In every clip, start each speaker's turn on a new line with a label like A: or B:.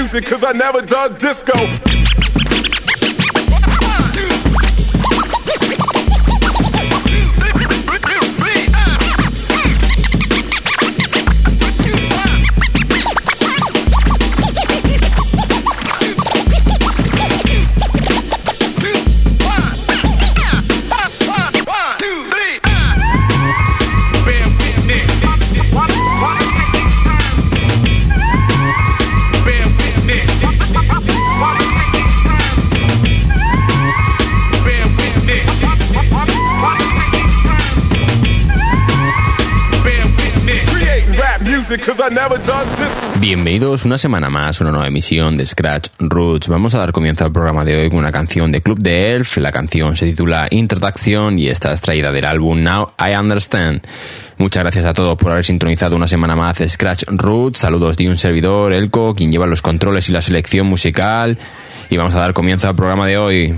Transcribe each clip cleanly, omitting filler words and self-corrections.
A: music, cause I never dug disco.
B: Bienvenidos una semana más a una nueva emisión de Scratch Roots. Vamos a dar comienzo al programa de hoy con una canción de Club de Elf. La canción se titula Introduction y está extraída del álbum Now I Understand. Muchas gracias a todos por haber sintonizado una semana más de Scratch Roots. Saludos de un servidor, Elko, quien lleva los controles y la selección musical. Y vamos a dar comienzo al programa de hoy.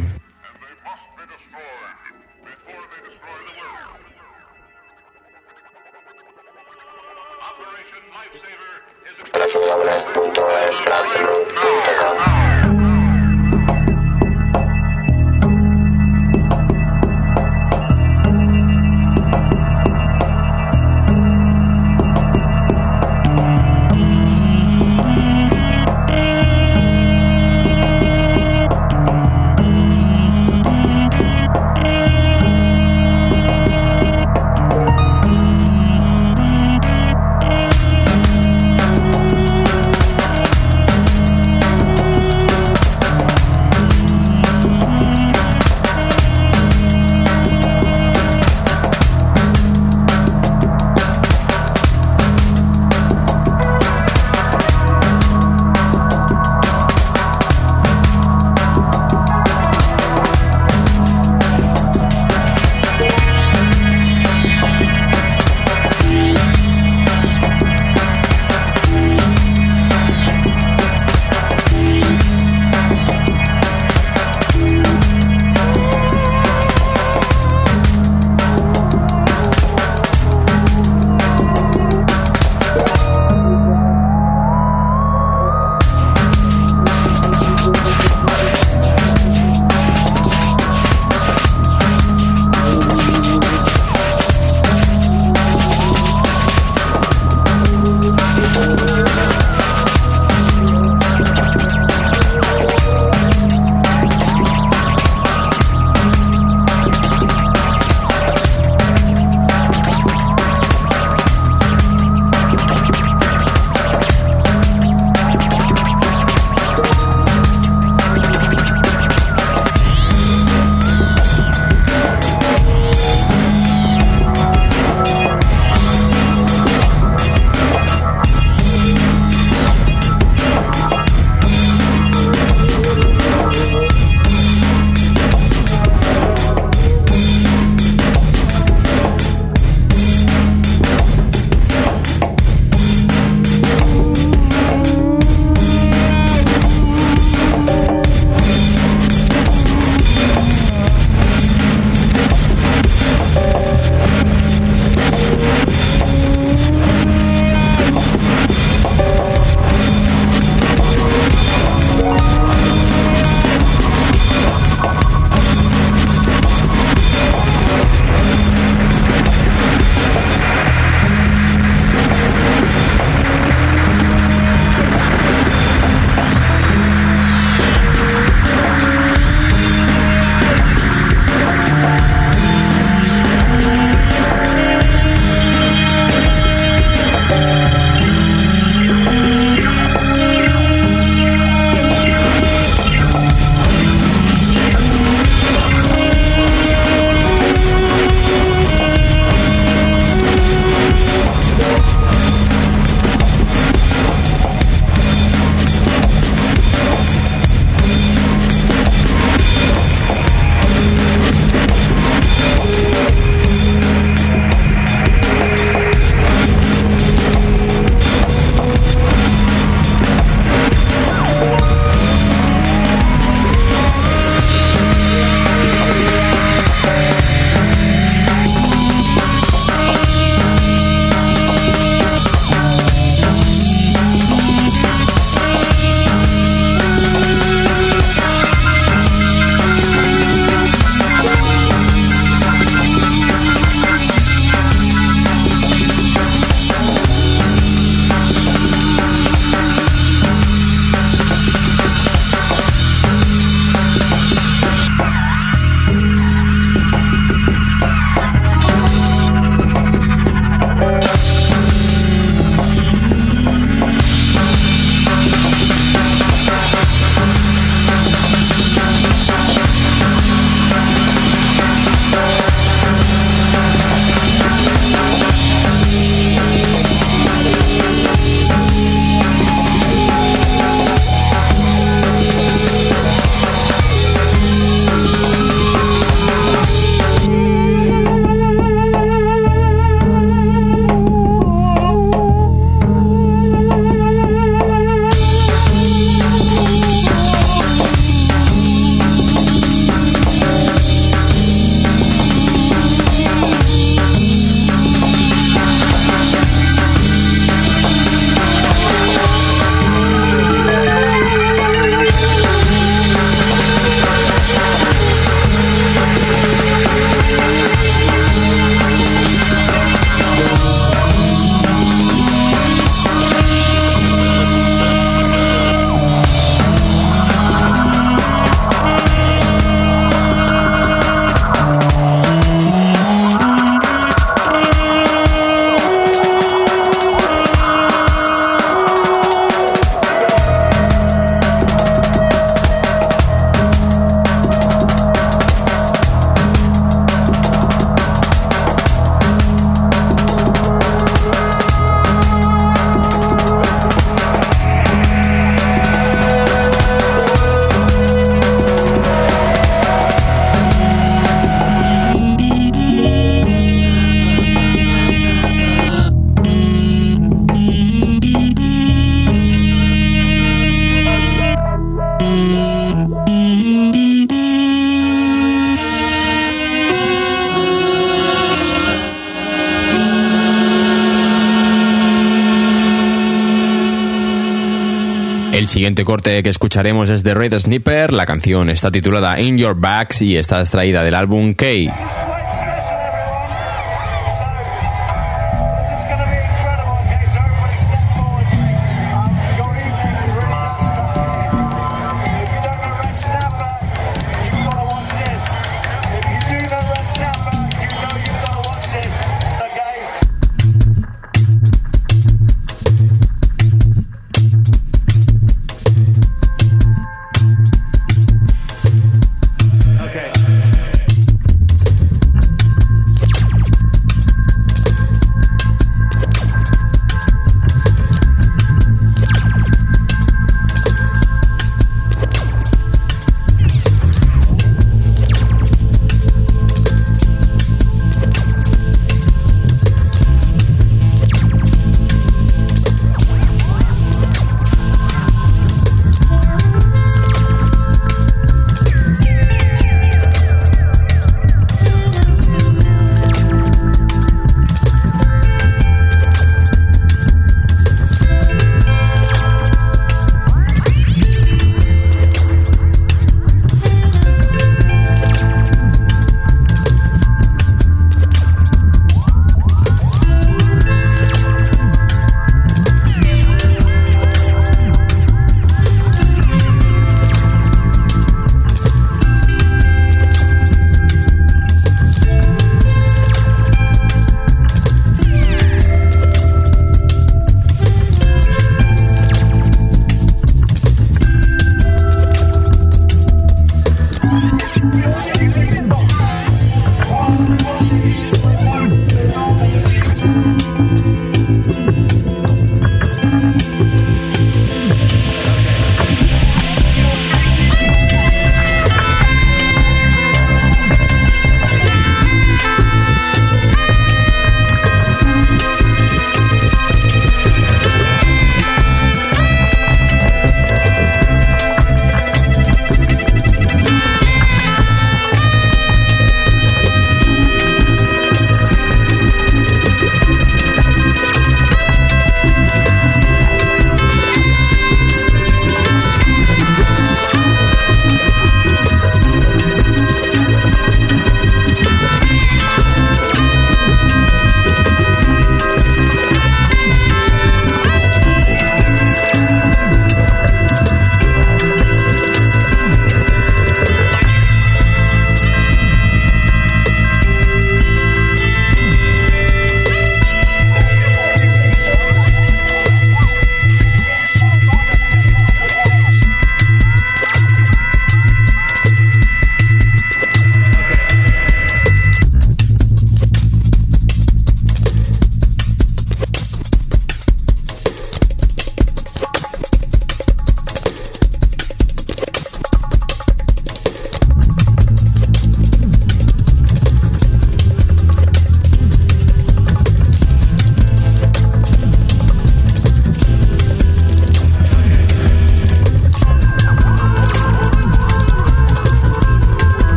B: El siguiente corte que escucharemos es de Red Sniper. La canción está titulada In Your Bags y está extraída del álbum K.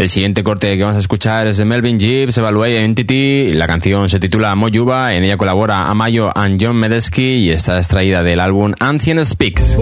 B: El siguiente corte que vamos a escuchar es de Melvin Gibbs, Evaluate Entity. La canción se titula Mojuba, en ella colabora Amayo and John Medeski y está extraída del álbum Ancient Speaks.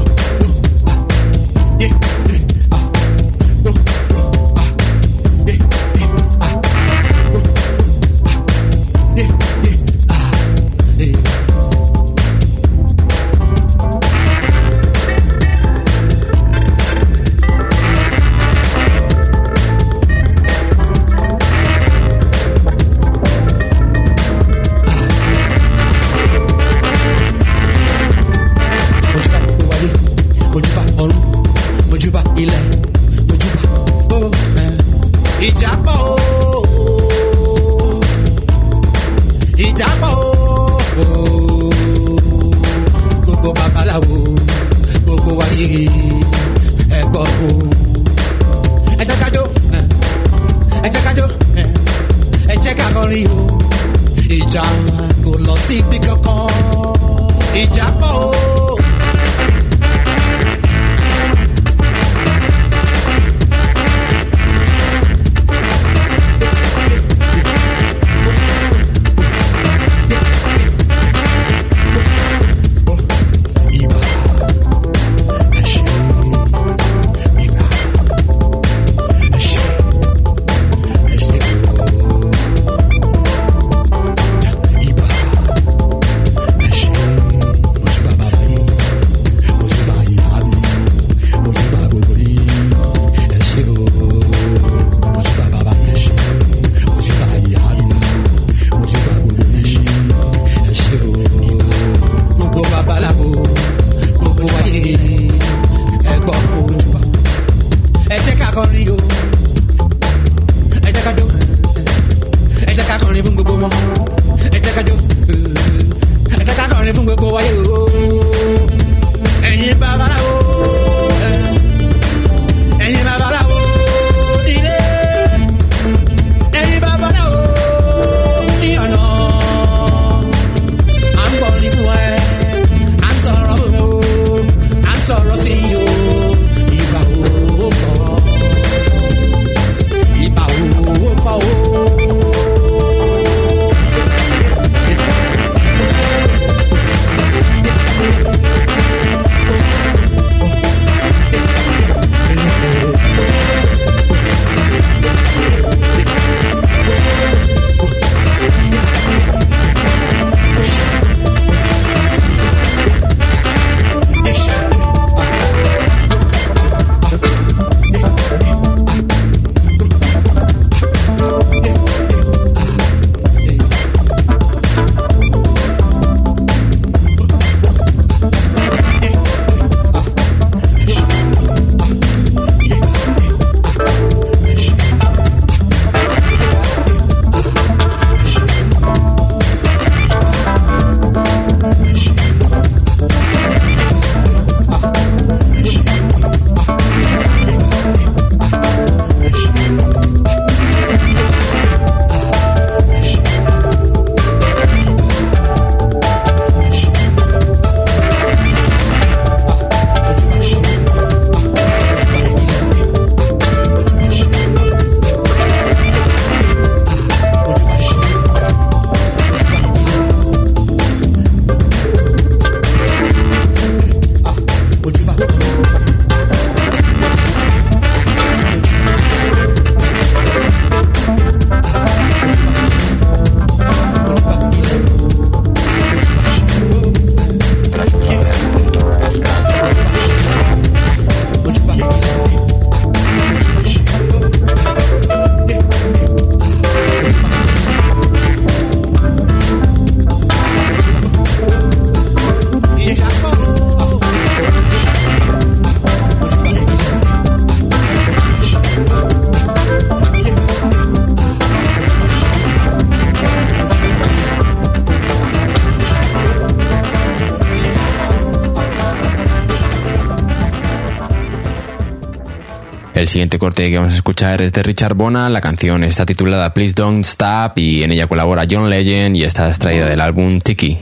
B: El siguiente corte que vamos a escuchar es de Richard Bona. La canción está titulada Please Don't Stop y en ella colabora John Legend y está extraída del álbum Tiki.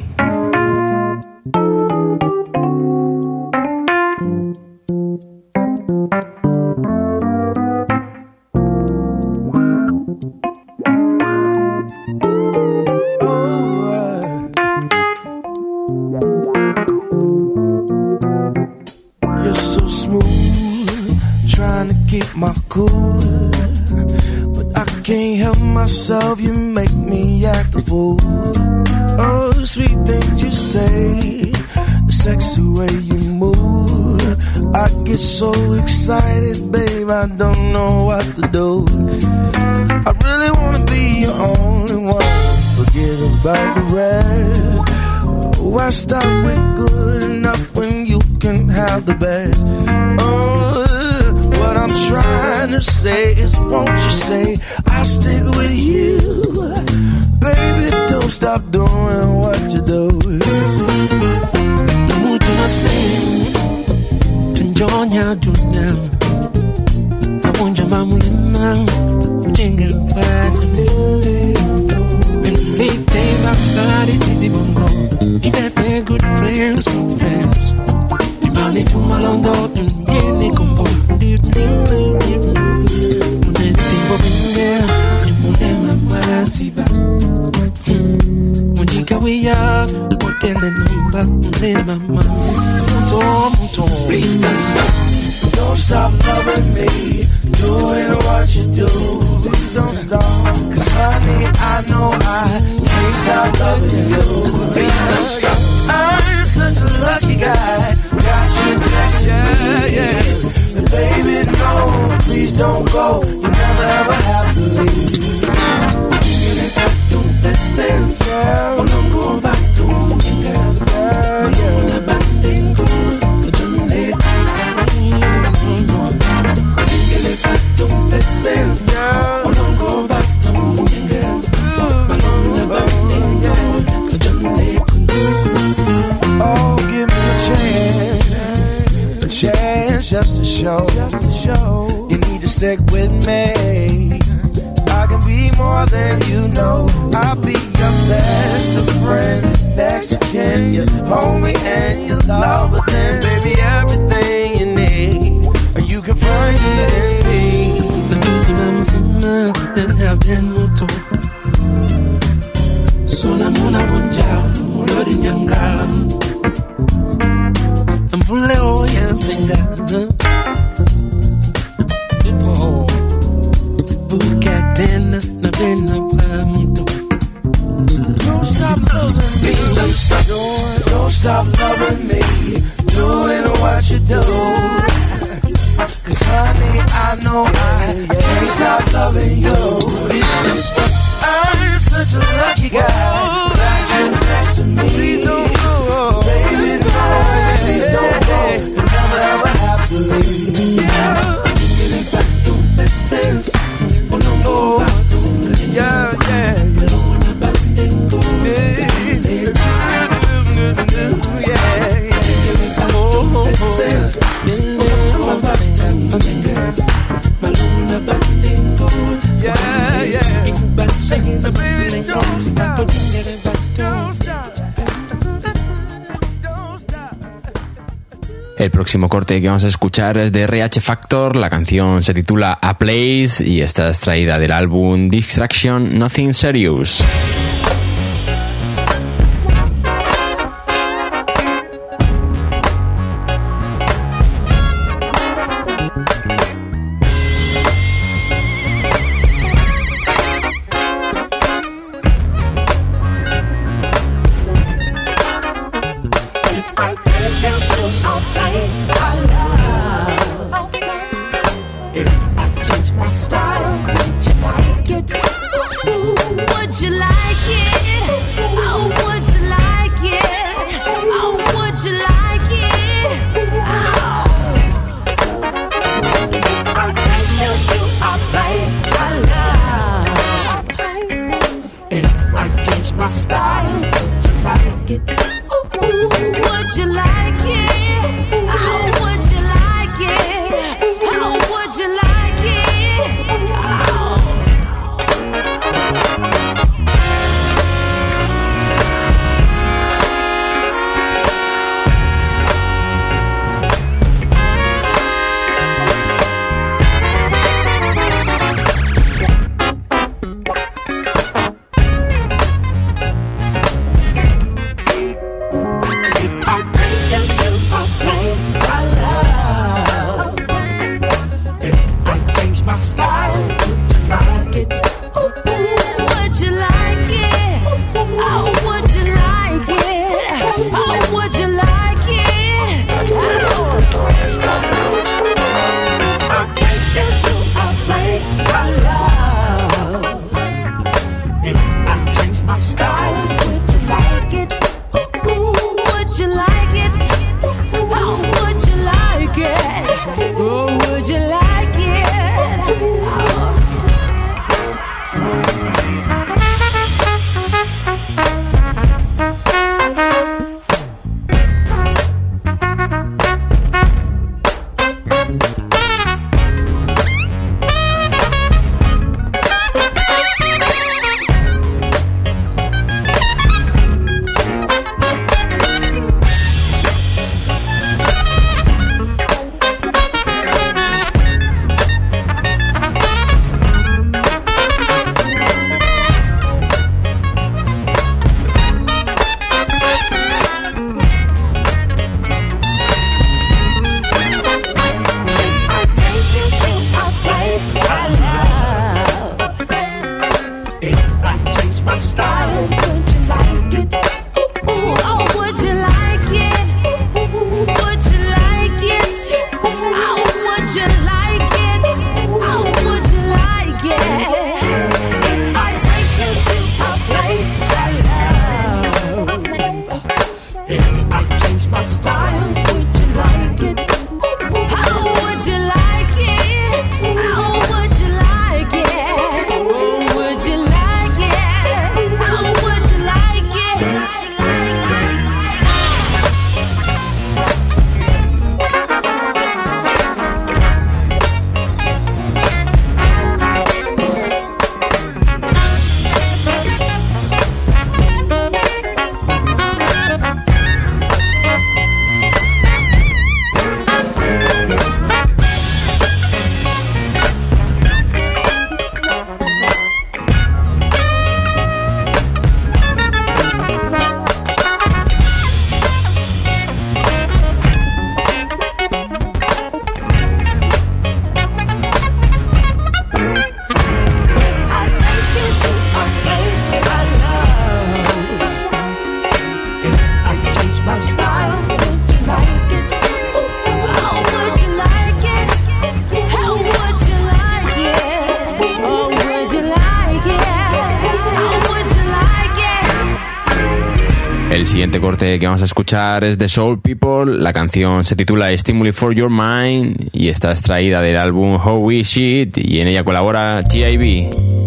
C: my cool, but I can't help myself, you make me act a fool. Oh, sweet things you say, the sexy way you move, I get so excited, babe, I don't know what to do. I really wanna be your only one, forget about the rest. Why stop with good enough when you can have the best? Oh, what I'm trying to say is won't you stay, I'll stick with you. Baby, don't stop doing what you do.
D: Don't you say, Tunjonya dunya, Kabunja mamulima, Jingle family. And they take my body to the bongo. You got very good friends, good friends. You money to my London, and you combo.
C: Please don't stop, don't stop loving me, doing what you do. Please don't stop, cause honey, I know I can't stop loving you. Please don't stop, I'm such a lucky guy, got you next to me, yeah. And baby, no, please don't go, you never ever have to leave. Oh, give me a chance just to show. You need to stick with me. I can be more than you know. I'll be your best of friend. Next to kin, you hold me and you love, but then baby, everything you need, you can find it in me.
D: The news that I'm saying, then have been moto. So na muna wanja, mulodi nyanga. I'm full of oil singer.
C: Don't stop loving me. Please don't stop. Don't stop loving me. Doing what you do. Cause honey, I know I can't stop loving you. Please don't stop. I'm such a lucky guy. Got you next to me. Please don't go. Baby, no. Please don't go. You never ever have to leave. Yeah, yeah.
B: El próximo corte que vamos a escuchar es de RH Factor, la canción se titula A Place y está extraída del álbum Distraction Nothing Serious. siguiente corte que vamos a escuchar es de Soul People. La canción se titula Stimuli for Your Mind y está extraída del álbum How We Shit y en ella colabora G.I.B.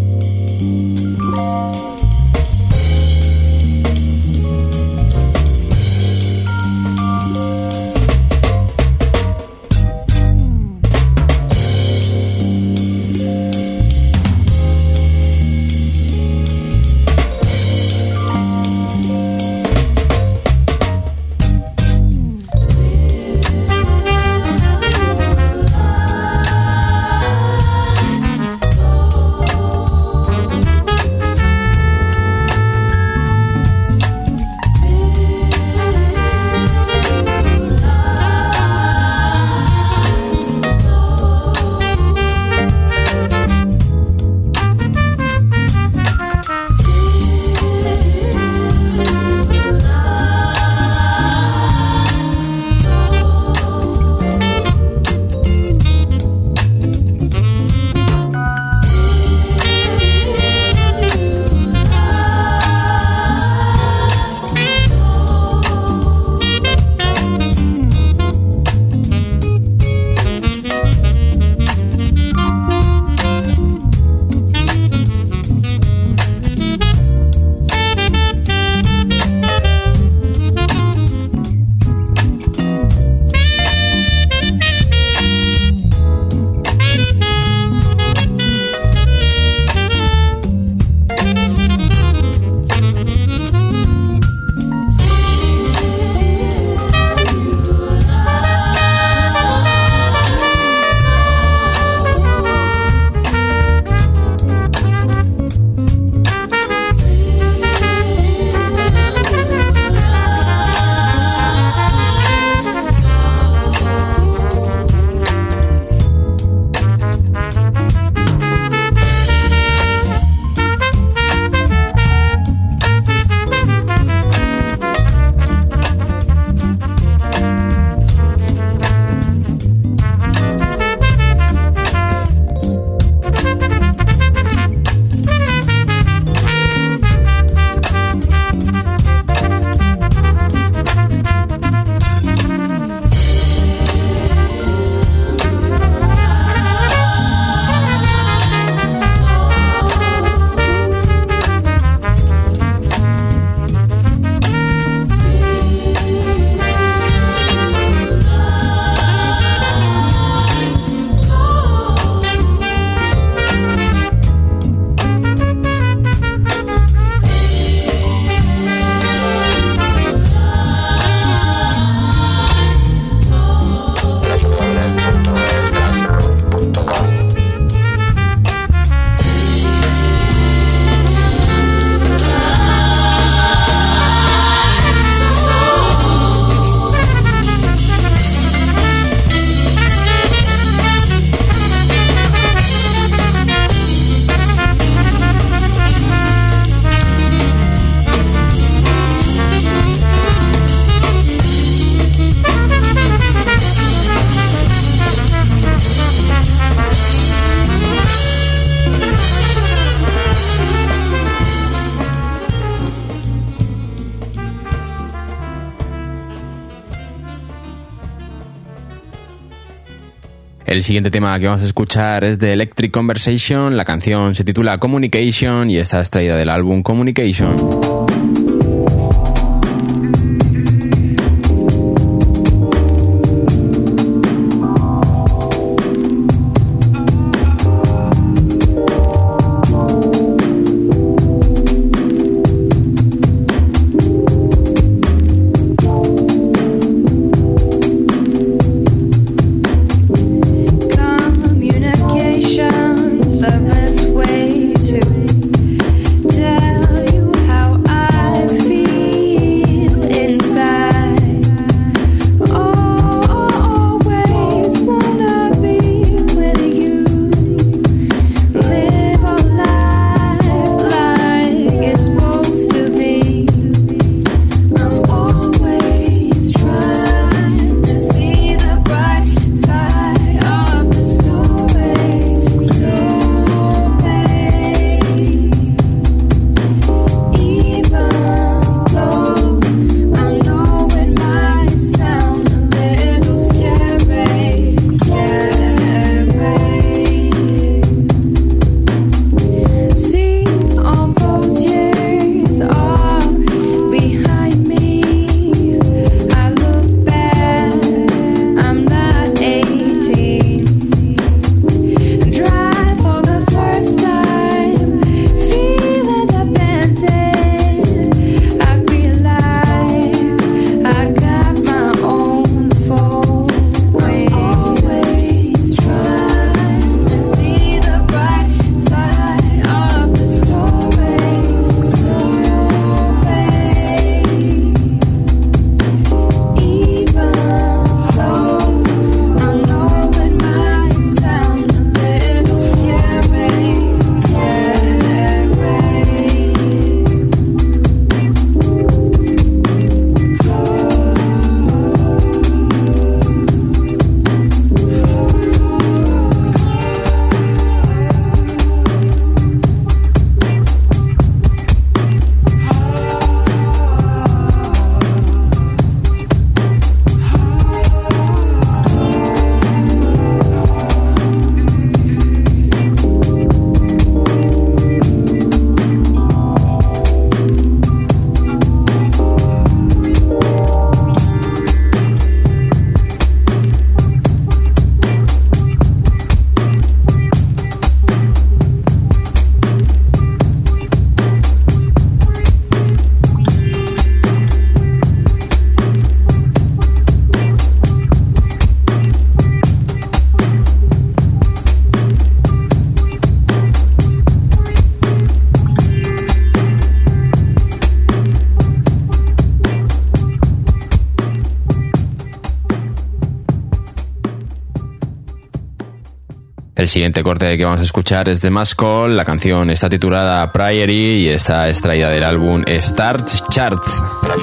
B: El siguiente tema que vamos a escuchar es de Electric Conversation. La canción se titula Communication y está extraída del álbum Communication.
E: The best way to tell you how I
B: El siguiente corte que vamos a escuchar es de Maskell. La canción está titulada Priory y está extraída del álbum Start Charts.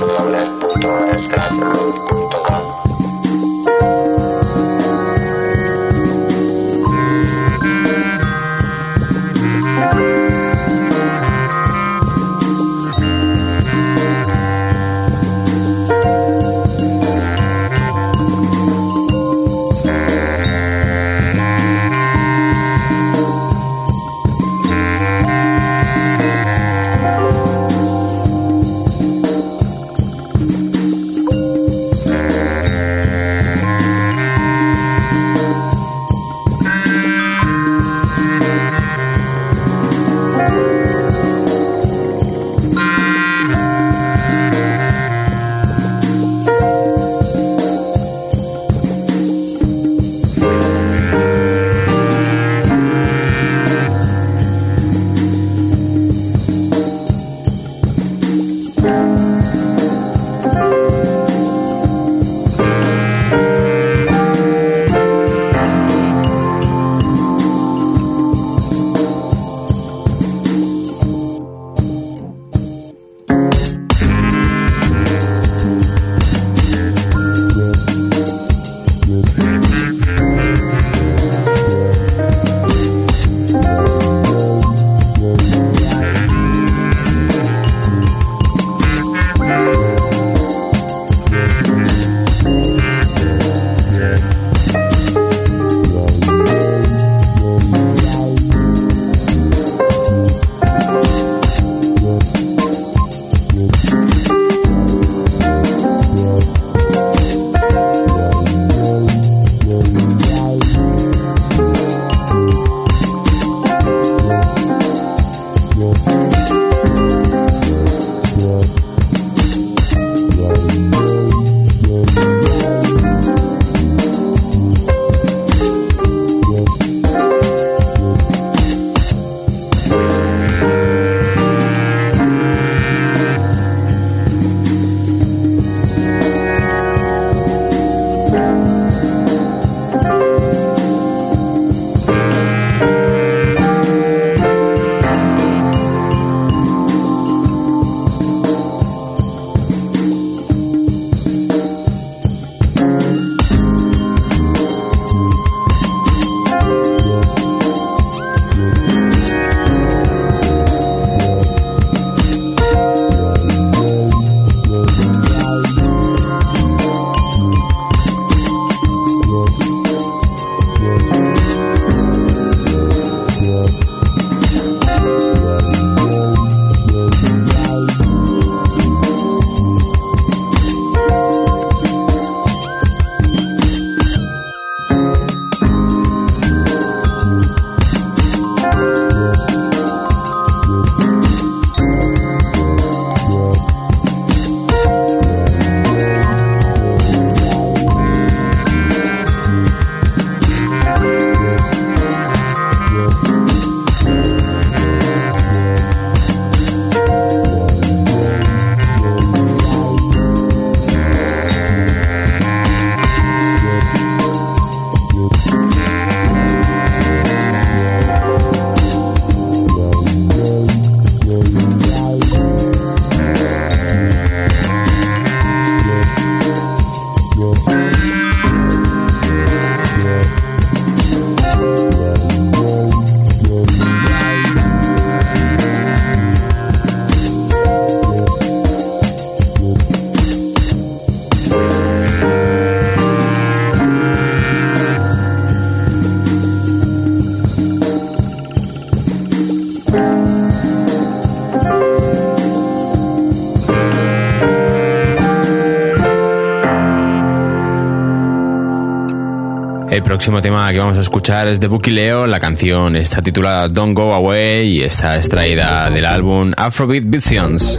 B: El próximo tema que vamos a escuchar es de Buki Leo. La canción está titulada Don't Go Away y está extraída del álbum Afrobeat Visions.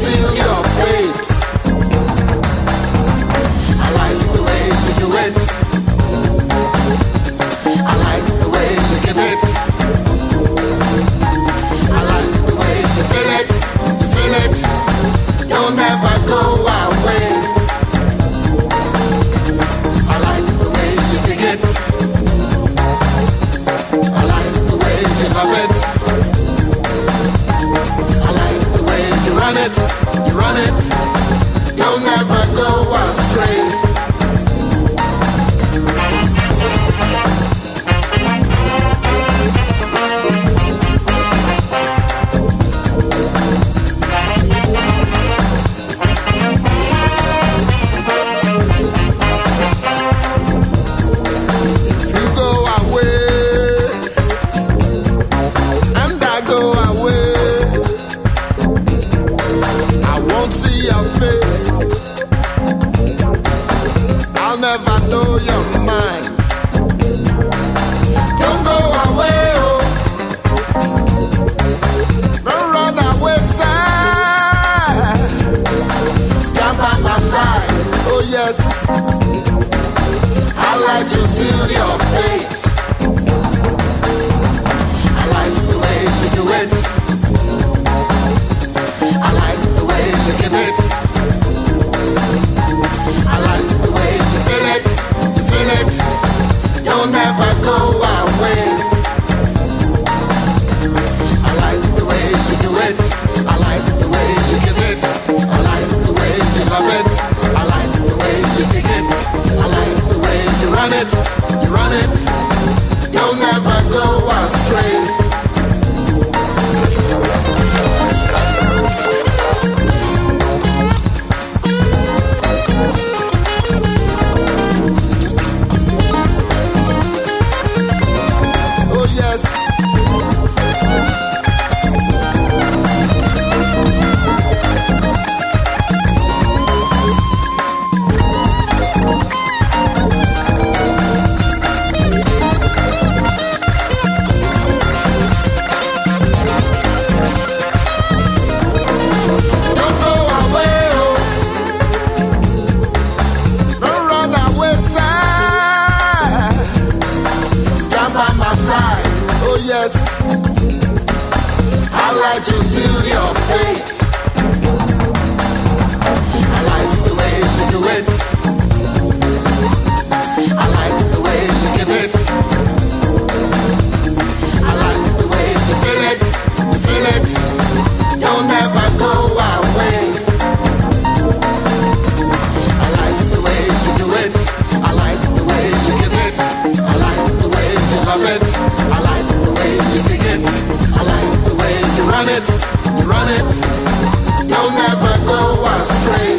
A: seal your fate. I like the way you do it. I like the way you give it. I like the way you feel it. You feel it. Don't ever go away. I like the way you dig it. I like the way you love it. I like the way you run it. You run it. Don't ever go astray. I like to seal your fate. I like the way you do it. I like the way you give it. I like the way you feel it. You feel it. Don't ever go away. I like the way you do it. I like the way you give it. I like the way you love it. I like the way you dig it. I like the way you run it. You run it. Don't ever go astray. Oh yes. I like to seal your fate. I like the way you do it. I like the way you give it. I like the way you feel it. You feel it. Don't ever go away. I like the way you do it. I like the way you give it. I like the way you love it. I like the way you dig it. I like the way you run it. You run it. Don't ever go astray.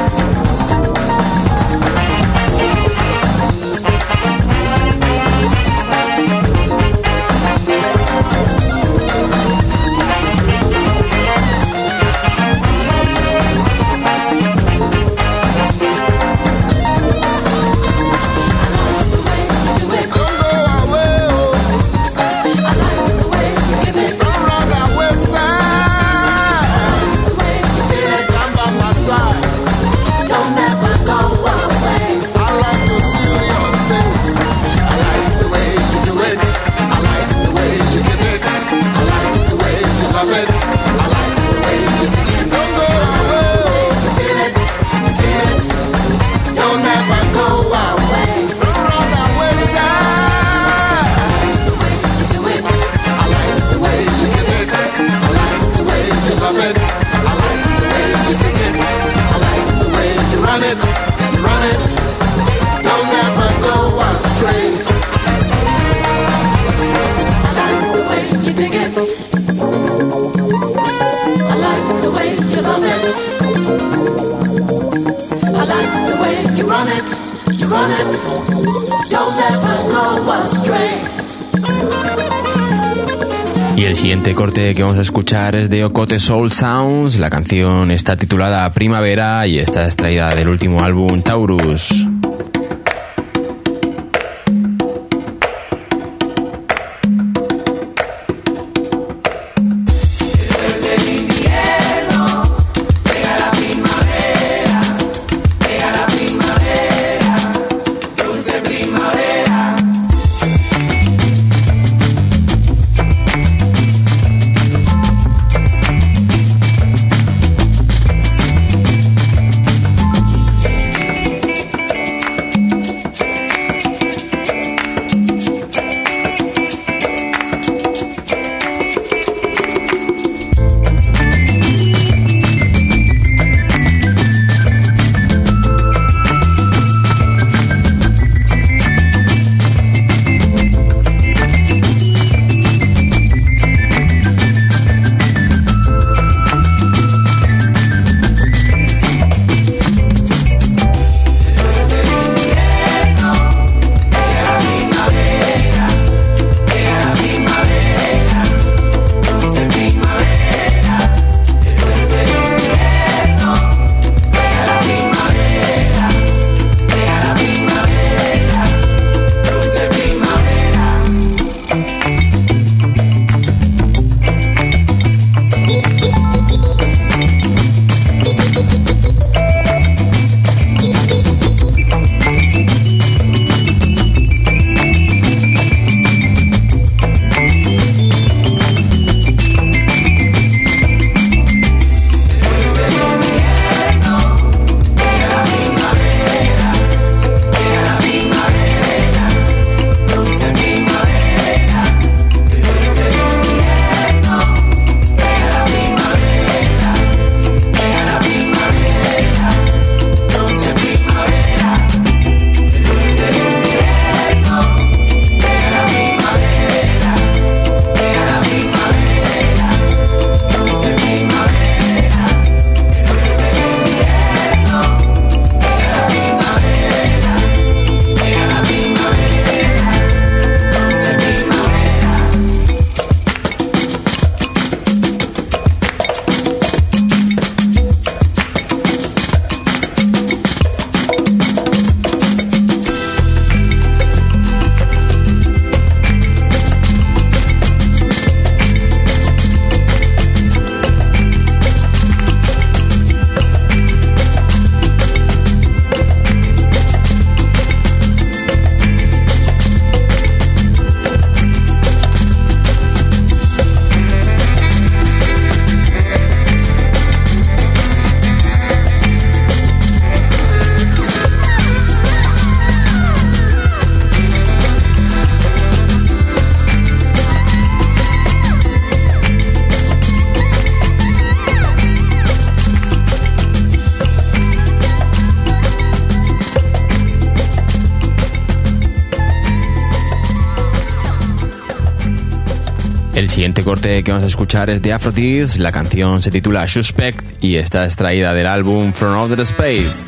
B: Y el siguiente corte que vamos a escuchar es de Okote Soul Sounds. La canción está titulada Primavera y está extraída del último álbum Taurus.
E: Desde el invierno, pega
B: El siguiente corte que vamos a escuchar es de Aphrodite, la canción se titula Suspect y está extraída del álbum From Outer Space.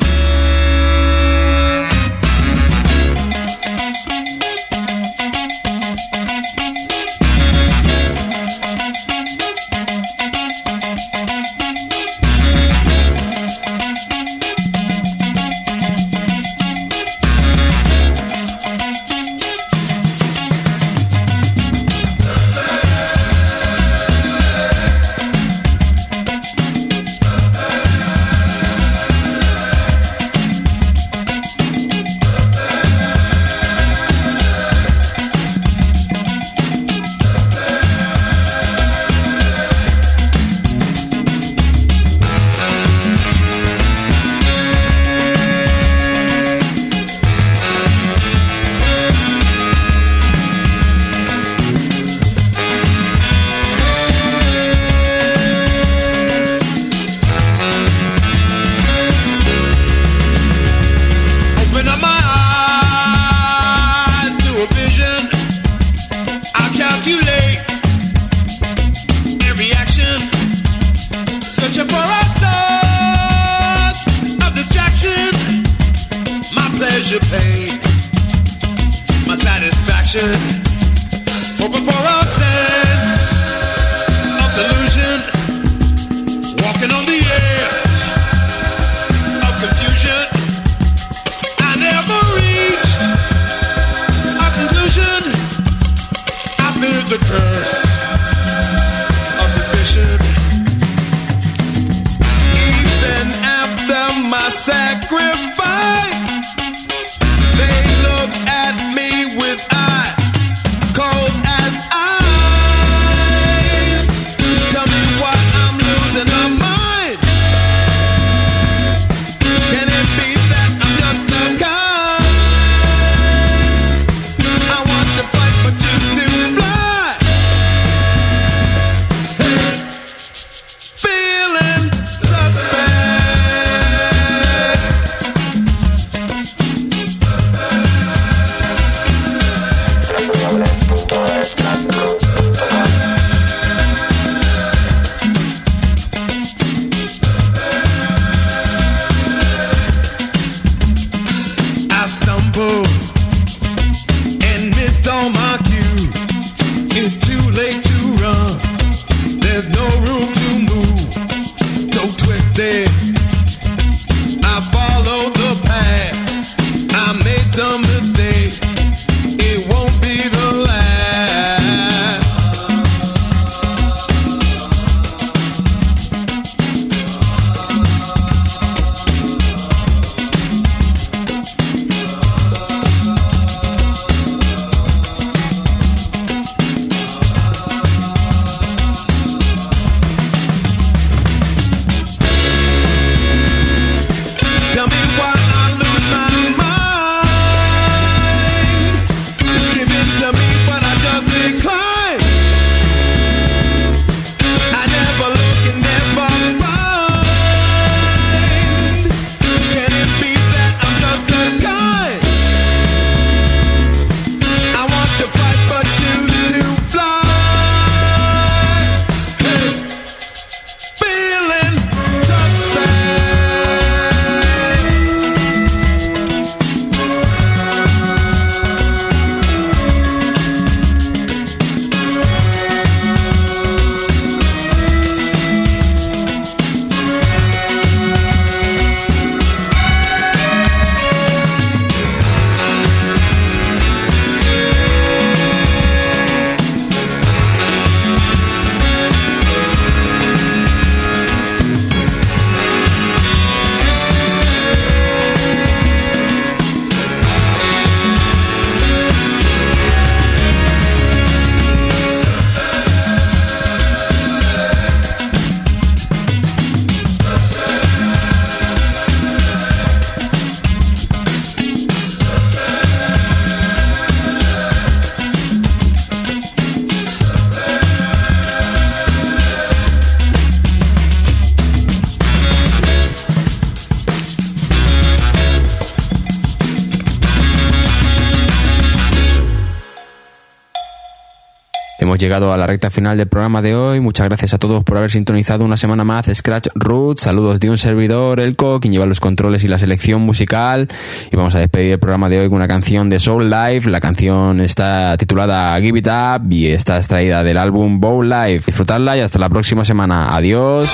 B: hemos llegado a la recta final del programa de hoy. Muchas gracias a todos por haber sintonizado una semana más Scratch Roots. Saludos de un servidor, Elko, quien lleva los controles y la selección musical. Y vamos a despedir el programa de hoy con una canción de Soul Life. La canción está titulada Give It Up y está extraída del álbum Bowl Life. Disfrutadla y hasta la próxima semana. Adiós.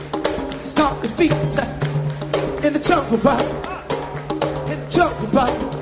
C: In the jungle,